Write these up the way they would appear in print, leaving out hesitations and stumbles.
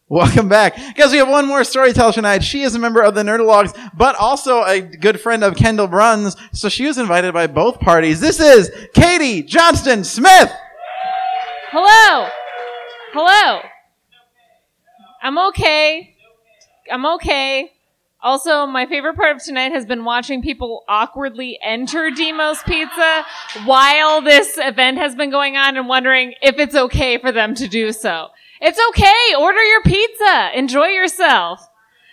Welcome back. Guys, we have one more storyteller tonight. She is a member of the Nerdologues, but also a good friend of Kendall Bruns, so she was invited by both parties. This is Katie Johnston Smith. Hello. I'm okay. Also, my favorite part of tonight has been watching people awkwardly enter Demos Pizza while this event has been going on and wondering if it's okay for them to do so. It's okay. Order your pizza. Enjoy yourself.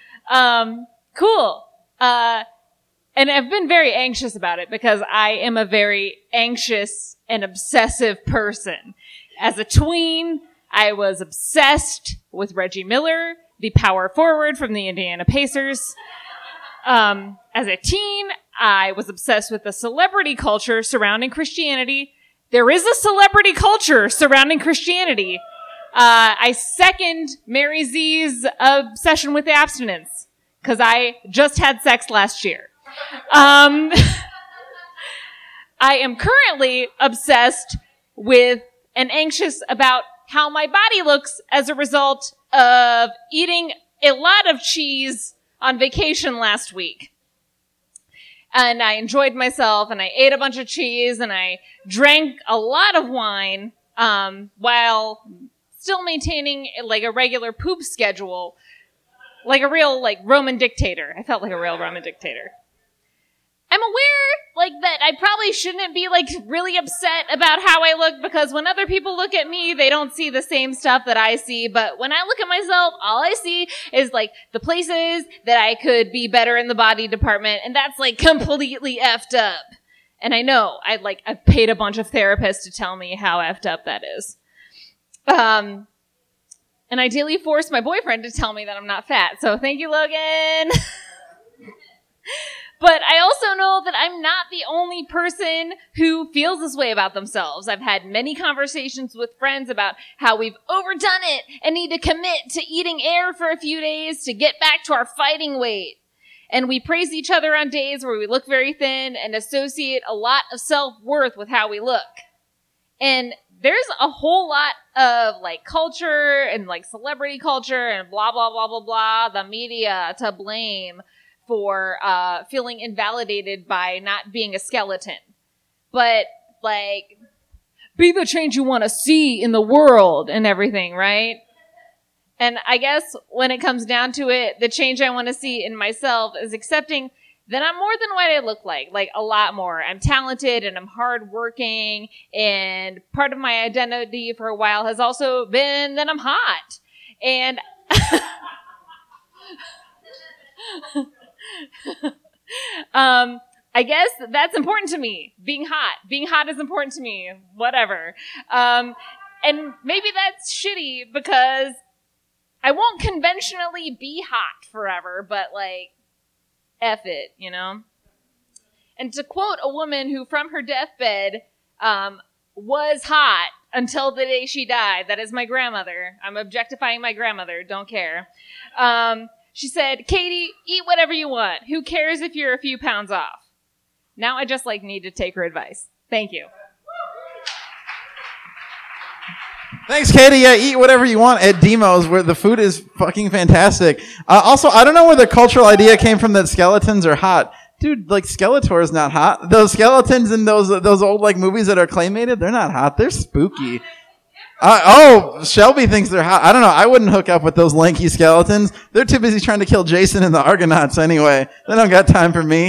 Cool. And I've been very anxious about it because I am a very anxious and obsessive person. As a tween, I was obsessed with Reggie Miller, the power forward from the Indiana Pacers. As a teen, I was obsessed with the celebrity culture surrounding Christianity. There is a celebrity culture surrounding Christianity. I second Mary Z's obsession with abstinence because I just had sex last year. I am currently obsessed with and anxious about how my body looks as a result of eating a lot of cheese on vacation last week. And I enjoyed myself and I ate a bunch of cheese and I drank a lot of wine, while still maintaining like a regular poop schedule, like a real like Roman dictator. I felt like a real Roman dictator. I'm aware like that I probably shouldn't be like really upset about how I look because when other people look at me, they don't see the same stuff that I see. But when I look at myself, all I see is like the places that I could be better in the body department. And that's like completely effed up. And I know I've paid a bunch of therapists to tell me how effed up that is. And ideally force my boyfriend to tell me that I'm not fat. So thank you, Logan. But I also know that I'm not the only person who feels this way about themselves. I've had many conversations with friends about how we've overdone it and need to commit to eating air for a few days to get back to our fighting weight. And we praise each other on days where we look very thin and associate a lot of self-worth with how we look. And there's a whole lot of like culture and like celebrity culture and blah, blah, blah, blah, blah, the media to blame for feeling invalidated by not being a skeleton. But like, be the change you want to see in the world and everything, right? And I guess when it comes down to it, the change I want to see in myself is accepting that I'm more than what I look like a lot more. I'm talented and I'm hardworking, and part of my identity for a while has also been that I'm hot. And I guess that's important to me. Being hot is important to me. Whatever. And maybe that's shitty because I won't conventionally be hot forever, but like, F it, you know? And to quote a woman who from her deathbed, was hot until the day she died. That is my grandmother. I'm objectifying my grandmother. Don't care. She said, Katie, eat whatever you want. Who cares if you're a few pounds off? Now I just need to take her advice. Thank you. Thanks, Katie. Yeah, eat whatever you want at Demos, where the food is fucking fantastic. Also, I don't know where the cultural idea came from that skeletons are hot. Dude, like, Skeletor is not hot. Those skeletons in those old, like, movies that are claymated, they're not hot. They're spooky. Shelby thinks they're hot. I don't know. I wouldn't hook up with those lanky skeletons. They're too busy trying to kill Jason and the Argonauts anyway. They don't got time for me.